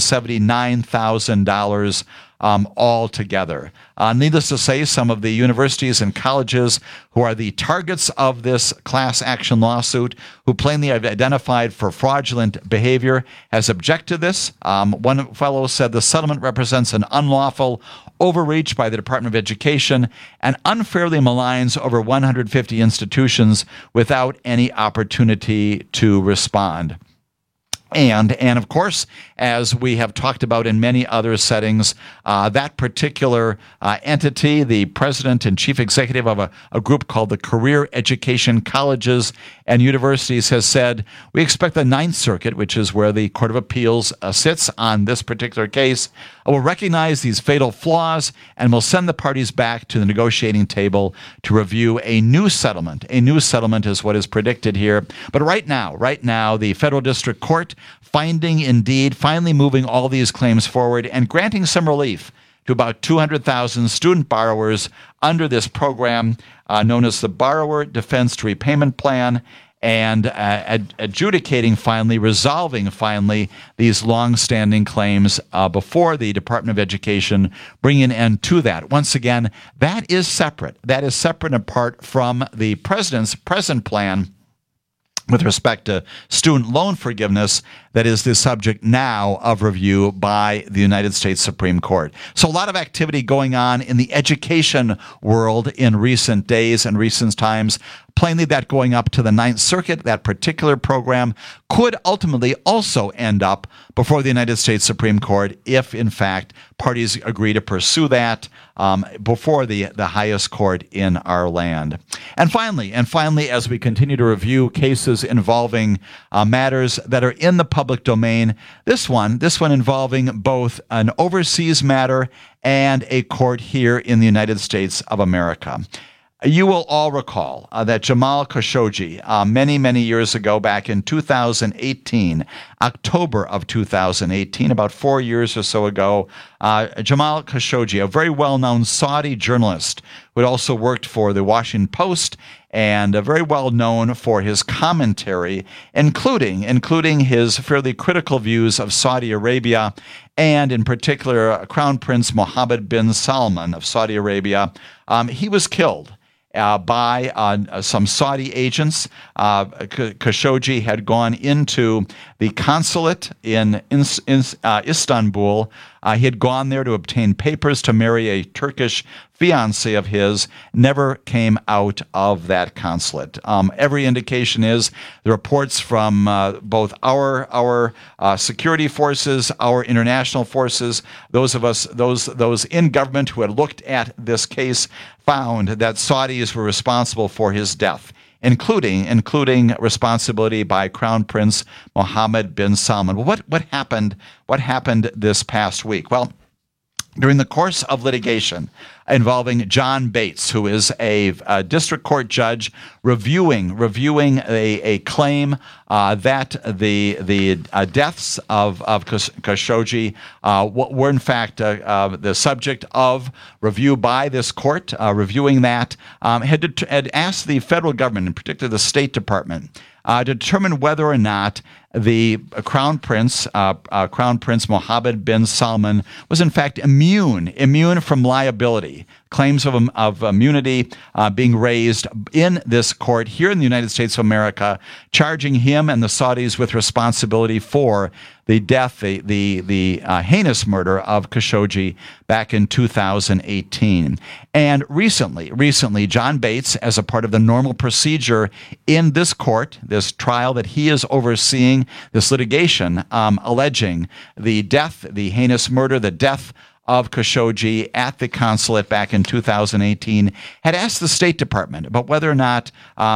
$179,000 altogether. Needless to say, some of the universities and colleges who are the targets of this class action lawsuit, who plainly have identified for fraudulent behavior, has objected to this. One fellow said the settlement represents an unlawful overreach by the Department of Education and unfairly maligns over 150 institutions without any opportunity to respond. And of course, as we have talked about in many other settings, that particular entity, the president and chief executive of a group called the Career Education Colleges and Universities, has said, we expect the Ninth Circuit, which is where the Court of Appeals sits on this particular case, will recognize these fatal flaws and will send the parties back to the negotiating table to review a new settlement. A new settlement is what is predicted here. But right now, the Federal District Court finally moving all these claims forward and granting some relief to about 200,000 student borrowers under this program known as the Borrower Defense to Repayment Plan, and resolving finally these long-standing claims before the Department of Education, bringing an end to that. Once again, that is separate. That is separate and apart from the president's present plan with respect to student loan forgiveness that is the subject now of review by the United States Supreme Court. So a lot of activity going on in the education world in recent days and recent times. Plainly, that going up to the Ninth Circuit, that particular program, could ultimately also end up before the United States Supreme Court if, in fact, parties agree to pursue that before the highest court in our land. And finally, as we continue to review cases involving matters that are in the public domain, this one involving both an overseas matter and a court here in the United States of America. You will all recall that Jamal Khashoggi, many years ago, back in 2018, October of 2018, about 4 years or so ago, Jamal Khashoggi, a very well-known Saudi journalist who had also worked for the Washington Post and very well known for his commentary, including his fairly critical views of Saudi Arabia, and in particular Crown Prince Mohammed bin Salman of Saudi Arabia. He was killed by some Saudi agents. Khashoggi had gone into the consulate in Istanbul He had gone there to obtain papers to marry a Turkish fiancée of his, never came out of that consulate. Every indication is the reports from both our security forces, our international forces, those in government who had looked at this case found that Saudis were responsible for his death, including responsibility by Crown Prince Mohammed bin Salman. Well, what happened? What happened this past week? Well, during the course of litigation involving John Bates, who is a district court judge reviewing a claim that the deaths of Khashoggi were in fact the subject of review by this court, reviewing that, had asked the federal government, in particular the State Department, to determine whether or not the Crown Prince Mohammed bin Salman was in fact immune from liability. Claims of immunity being raised in this court here in the United States of America, charging him and the Saudis with responsibility for the death, the heinous murder of Khashoggi back in 2018. And recently, John Bates, as a part of the normal procedure in this court, this trial that he is overseeing, this litigation alleging the death, the heinous murder, the death of Khashoggi at the consulate back in 2018, had asked the State Department about whether or not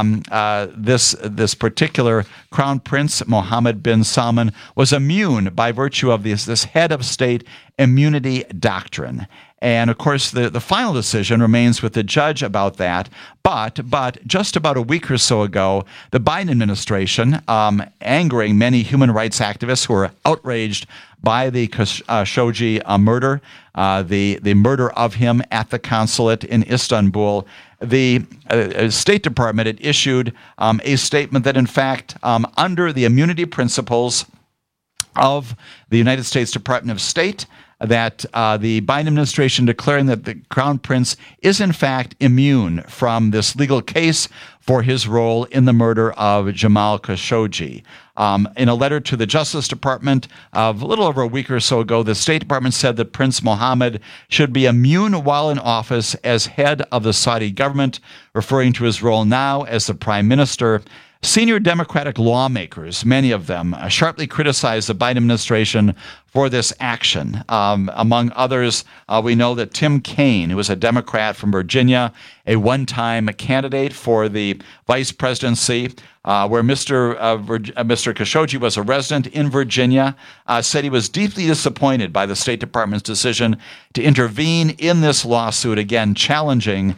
this particular Crown Prince Mohammed bin Salman was immune by virtue of this head of state immunity doctrine. And, of course, the final decision remains with the judge about that. But just about a week or so ago, the Biden administration, angering many human rights activists who are outraged by the Khashoggi murder, the murder of him at the consulate in Istanbul, the State Department had issued a statement that, in fact, under the immunity principles of the United States Department of State, that the Biden administration declaring that the Crown Prince is in fact immune from this legal case for his role in the murder of Jamal Khashoggi. In a letter to the Justice Department of a little over a week or so ago, the State Department said that Prince Mohammed should be immune while in office as head of the Saudi government, referring to his role now as the prime minister. Senior Democratic lawmakers, many of them, sharply criticized the Biden administration for this action. Among others, we know that Tim Kaine, who was a Democrat from Virginia, a one-time candidate for the vice presidency, where Mr. Khashoggi was a resident in Virginia, said he was deeply disappointed by the State Department's decision to intervene in this lawsuit, again challenging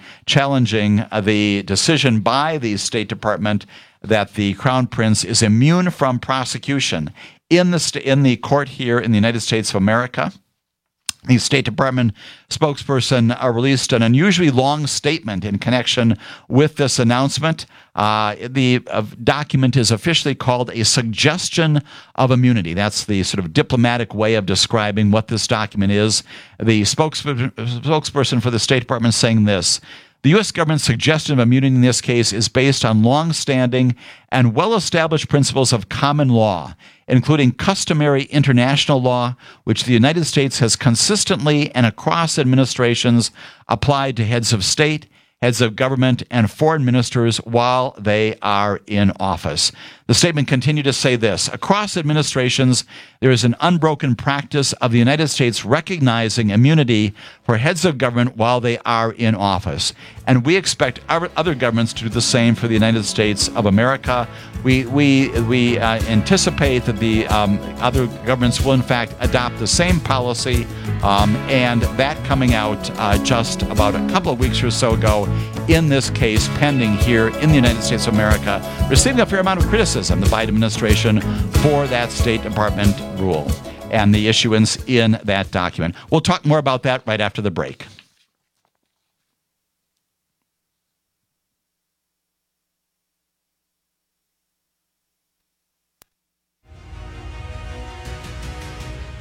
the decision by the State Department that the Crown Prince is immune from prosecution in the court here in the United States of America. The State Department spokesperson released an unusually long statement in connection with this announcement. The document is officially called a suggestion of immunity. That's the sort of diplomatic way of describing what this document is. The spokesperson for the State Department saying this: the U.S. government's suggestion of immunity in this case is based on long-standing and well-established principles of common law, including customary international law, which the United States has consistently and across administrations applied to heads of state, heads of government, and foreign ministers while they are in office. The statement continued to say this: across administrations, there is an unbroken practice of the United States recognizing immunity for heads of government while they are in office. And we expect other governments to do the same for the United States of America. We anticipate that the other governments will, in fact, adopt the same policy, and that coming out just about a couple of weeks or so ago in this case pending here in the United States of America, receiving a fair amount of criticism, the Biden administration, for that State Department rule and the issuance in that document. We'll talk more about that right after the break.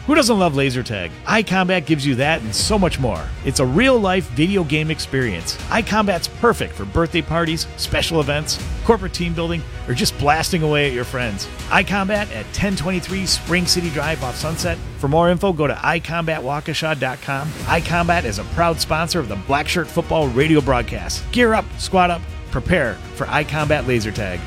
Who doesn't love laser tag? iCombat gives you that and so much more. It's a real-life video game experience. iCombat's perfect for birthday parties, special events, corporate team building, or just blasting away at your friends. iCombat at 1023 Spring City Drive off Sunset. For more info, go to iCombatWaukesha.com. iCombat is a proud sponsor of the Black Shirt Football radio broadcast. Gear up, squad up, prepare for iCombat laser tag.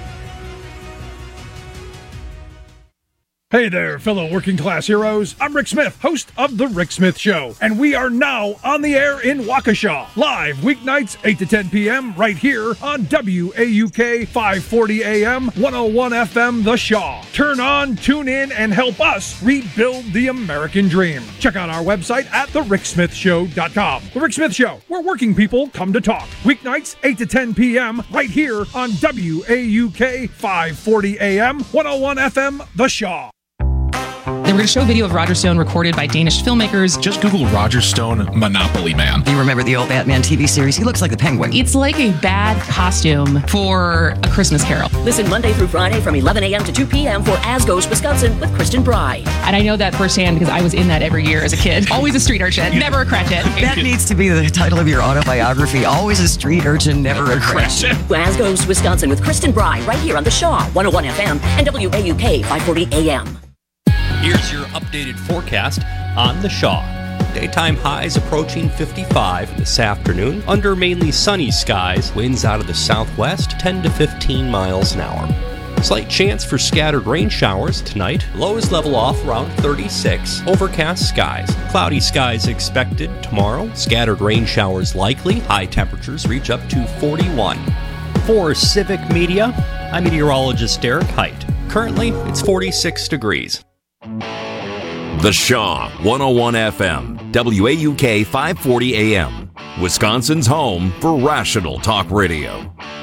Hey there, fellow working class heroes. I'm Rick Smith, host of The Rick Smith Show, and we are now on the air in Waukesha, live weeknights 8 to 10 p.m. right here on WAUK 540 AM, 101 FM The Shaw. Turn on, tune in, and help us rebuild the American dream. Check out our website at thericksmithshow.com. The Rick Smith Show, where working people come to talk. Weeknights 8 to 10 p.m. right here on WAUK 540 AM, 101 FM The Shaw. They were going to show a video of Roger Stone recorded by Danish filmmakers. Just Google Roger Stone Monopoly Man. Do you remember the old Batman TV series? He looks like the Penguin. It's like a bad costume for A Christmas Carol. Listen Monday through Friday from 11 a.m. to 2 p.m. for As Goes Wisconsin with Kristen Bry. And I know that firsthand because I was in that every year as a kid. Always a street urchin, never a cratchit. That needs to be the title of your autobiography. Always a street urchin, never a cratchit. As Goes Wisconsin with Kristen Bry right here on The Shaw, 101 FM and WAUK 540 AM. Here's your updated forecast on The Shaw. Daytime highs approaching 55 this afternoon under mainly sunny skies. Winds out of the southwest 10 to 15 miles an hour. Slight chance for scattered rain showers tonight. Lows level off around 36. Overcast skies. Cloudy skies expected tomorrow. Scattered rain showers likely. High temperatures reach up to 41. For Civic Media, I'm meteorologist Derek Height. Currently, it's 46 degrees. The Shaw, 101 FM, WAUK 540 AM, Wisconsin's home for rational talk radio.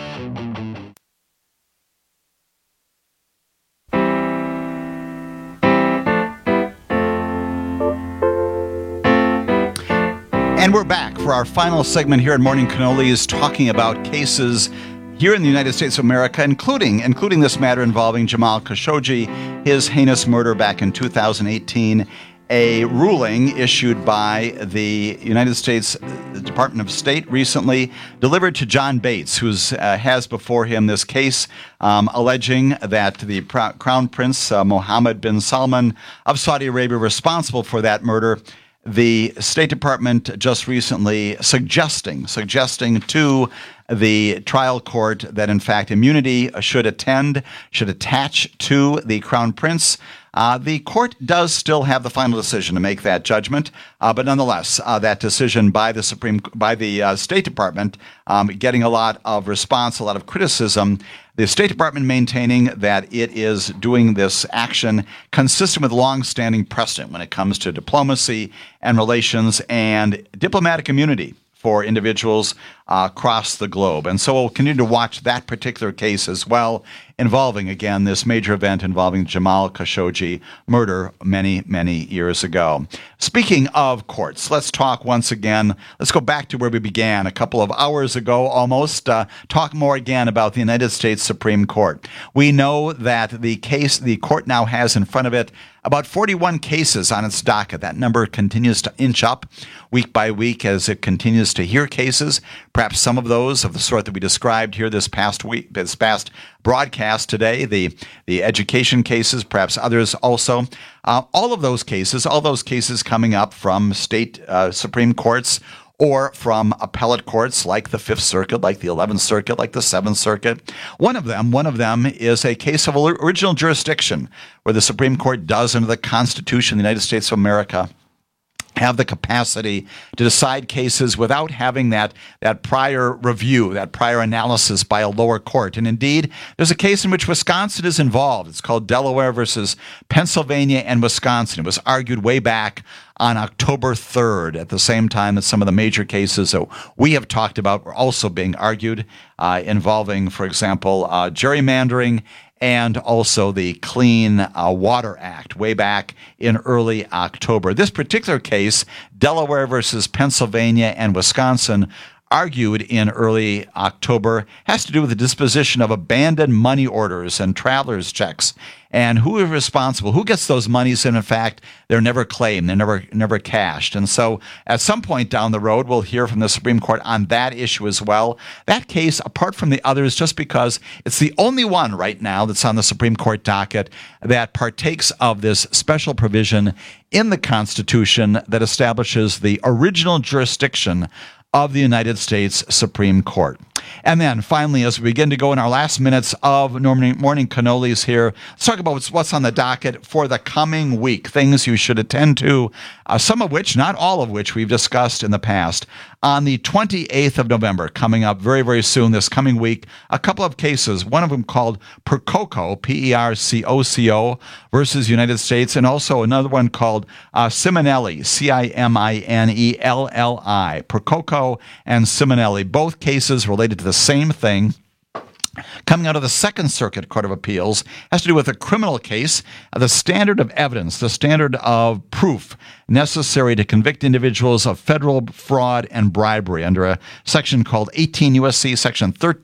And we're back for our final segment here at Morning Cannolis, talking about cases here in the United States of America, including this matter involving Jamal Khashoggi, his heinous murder back in 2018, a ruling issued by the United States Department of State recently delivered to John Bates, who has before him this case alleging that the Crown Prince Mohammed bin Salman of Saudi Arabia responsible for that murder. The State Department just recently suggesting to the trial court that, in fact, immunity should attach to the Crown Prince. The court does still have the final decision to make that judgment, but nonetheless, that decision by the State Department getting a lot of response, a lot of criticism. The State Department maintaining that it is doing this action consistent with long-standing precedent when it comes to diplomacy and relations and diplomatic immunity for individuals across the globe. And so we'll continue to watch that particular case as well, involving, again, this major event involving Jamal Khashoggi murder many, many years ago. Speaking of courts, let's talk once again. Let's go back to where we began a couple of hours ago almost. Talk more again about the United States Supreme Court. We know that the court now has in front of it about 41 cases on its docket. That number continues to inch up week by week as it continues to hear cases. Perhaps some of those of the sort that we described here this past broadcast today, the education cases, perhaps others also. All those cases coming up from state Supreme Courts or from appellate courts like the Fifth Circuit, like the 11th Circuit, like the 7th Circuit. One of them is a case of original jurisdiction where the Supreme Court does, under the Constitution of the United States of America, have the capacity to decide cases without having that prior review, that prior analysis by a lower court. And indeed, there's a case in which Wisconsin is involved. It's called Delaware versus Pennsylvania and Wisconsin. It was argued way back on October 3rd, at the same time that some of the major cases that we have talked about were also being argued, involving, for example, gerrymandering and also the Clean Water Act way back in early October. This particular case, Delaware versus Pennsylvania and Wisconsin, argued in early October has to do with the disposition of abandoned money orders and traveler's checks. And who is responsible? Who gets those monies? And in fact, they're never claimed. They're never cashed. And so at some point down the road, we'll hear from the Supreme Court on that issue as well. That case, apart from the others, just because it's the only one right now that's on the Supreme Court docket that partakes of this special provision in the Constitution that establishes the original jurisdiction of the United States Supreme Court. And then finally, as we begin to go in our last minutes of morning cannolis here, let's talk about what's on the docket for the coming week, things you should attend to, some of which, not all of which, we've discussed in the past. On the 28th of November, coming up very, very soon, this coming week, a couple of cases, one of them called Percoco, P-E-R-C-O-C-O, versus United States, and also another one called Simonelli, C-I-M-I-N-E-L-L-I, Percoco and Simonelli, both cases related to the same thing. Coming out of the Second Circuit Court of Appeals, has to do with a criminal case, the standard of evidence, the standard of proof necessary to convict individuals of federal fraud and bribery under a section called 18 U.S.C. Section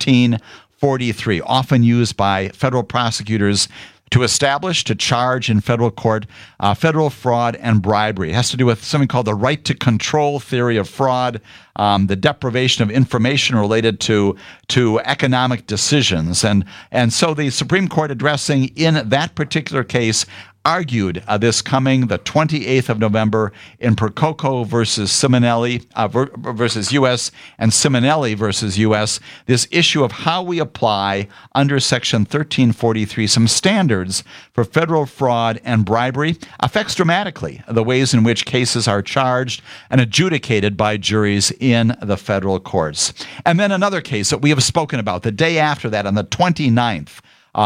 1343, often used by federal prosecutors to establish, to charge in federal court, federal fraud and bribery. It has to do with something called the right to control theory of fraud, the deprivation of information related to economic decisions. And so the Supreme Court, addressing in that particular case, argued this coming the 28th of November in Percoco versus Simonelli versus U.S. and Simonelli versus U.S., this issue of how we apply under Section 1343 some standards for federal fraud and bribery affects dramatically the ways in which cases are charged and adjudicated by juries in the federal courts. And then another case that we have spoken about the day after that, on the 29th,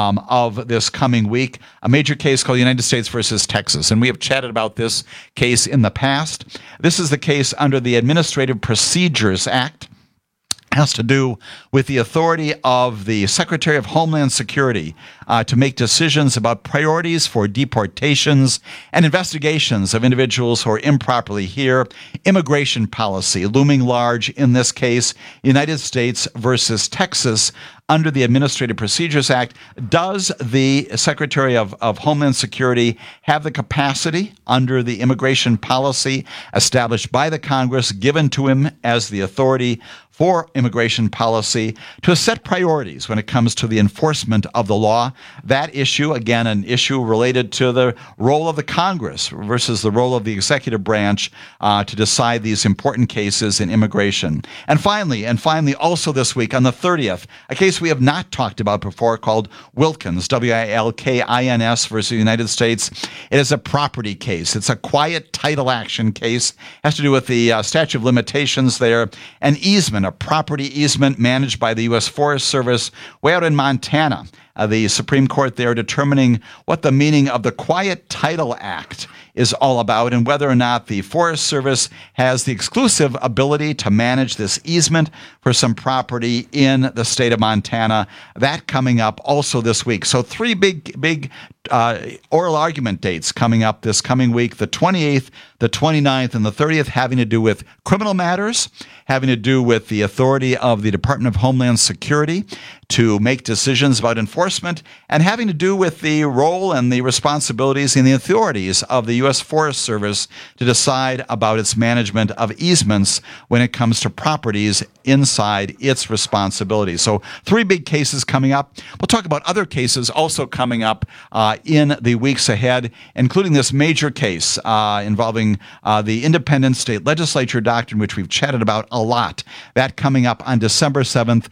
of this coming week, a major case called United States versus Texas. And we have chatted about this case in the past. This is the case under the Administrative Procedures Act. It has to do with the authority of the Secretary of Homeland Security to make decisions about priorities for deportations and investigations of individuals who are improperly here. Immigration policy looming large in this case, United States versus Texas. Under the Administrative Procedures Act, does the Secretary of Homeland Security have the capacity under the immigration policy established by the Congress, given to him as the authority for immigration policy, to set priorities when it comes to the enforcement of the law? That issue, again, an issue related to the role of the Congress versus the role of the executive branch to decide these important cases in immigration. And finally, also this week on the 30th, a case we have not talked about before called Wilkins, W-I-L-K-I-N-S versus the United States. It is a property case. It's a quiet title action case. It has to do with the statute of limitations there. An easement, a property easement managed by the U.S. Forest Service way out in Montana. The Supreme Court there determining what the meaning of the Quiet Title Act is all about and whether or not the Forest Service has the exclusive ability to manage this easement for some property in the state of Montana. That coming up also this week. So three big oral argument dates coming up this coming week, the 28th, the 29th, and the 30th, having to do with criminal matters, having to do with the authority of the Department of Homeland Security to make decisions about enforcement, and having to do with the role and the responsibilities and the authorities of the U.S. Forest Service to decide about its management of easements when it comes to properties inside its responsibilities. So three big cases coming up. We'll talk about other cases also coming up in the weeks ahead, including this major case involving the independent state legislature doctrine, which we've chatted about a lot. That coming up on December 7th.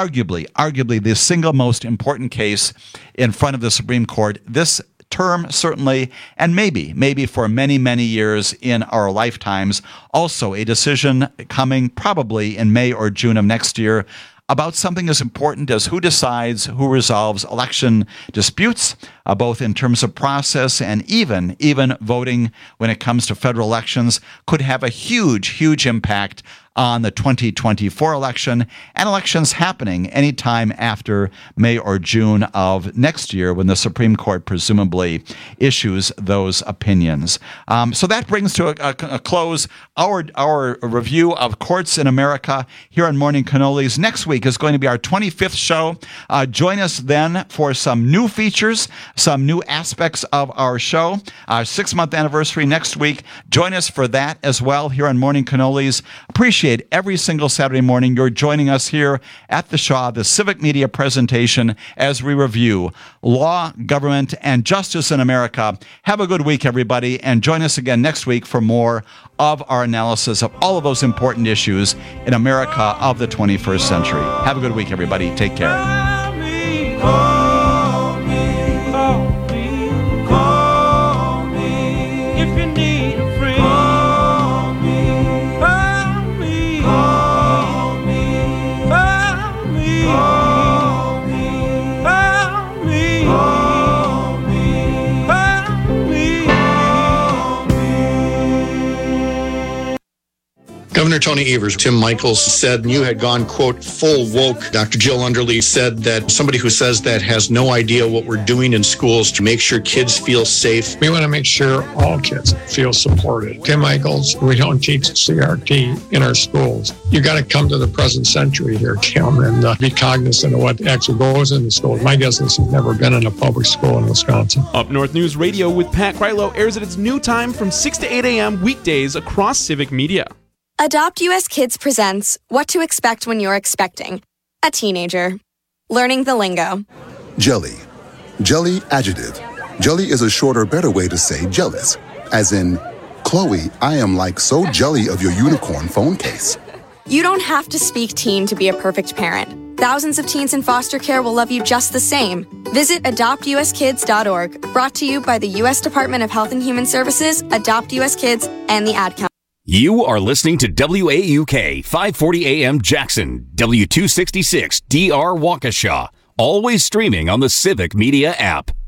Arguably the single most important case in front of the Supreme Court this term, certainly, and maybe for many, many years in our lifetimes. Also, a decision coming probably in May or June of next year about something as important as who decides, who resolves election disputes, both in terms of process and even voting when it comes to federal elections, could have a huge impact on the 2024 election and elections happening anytime after May or June of next year when the Supreme Court presumably issues those opinions. So that brings to a close our review of courts in America here on Morning Cannolis. Next week is going to be our 25th show. Join us then for some new features, some new aspects of our show. Our 6-month anniversary next week. Join us for that as well here on Morning Cannolis. Appreciate every single Saturday morning you're joining us here at the Shaw, the Civic Media presentation, as we review law, government, and justice in America. Have a good week, everybody, and join us again next week for more of our analysis of all of those important issues in America of the 21st century. Have a good week, everybody. Take care. Governor Tony Evers, Tim Michaels said you had gone, quote, full woke. Dr. Jill Underly said that somebody who says that has no idea what we're doing in schools to make sure kids feel safe. We want to make sure all kids feel supported. Tim Michaels, we don't teach CRT in our schools. You got to come to the present century here, Tim, and be cognizant of what actually goes in the schools. My guess is he's never been in a public school in Wisconsin. Up North News Radio with Pat Krylo airs at its new time from 6 to 8 a.m. weekdays across Civic Media. Adopt US Kids presents What to Expect When You're Expecting a Teenager. Learning the lingo. Jelly. Jelly adjective. Jelly is a shorter, better way to say jealous. As in, Chloe, I am like so jelly of your unicorn phone case. You don't have to speak teen to be a perfect parent. Thousands of teens in foster care will love you just the same. Visit adoptuskids.org. Brought to you by the U.S. Department of Health and Human Services, Adopt US Kids, and the Ad Council. You are listening to WAUK 540 AM Jackson, W266 DR Waukesha, always streaming on the Civic Media app.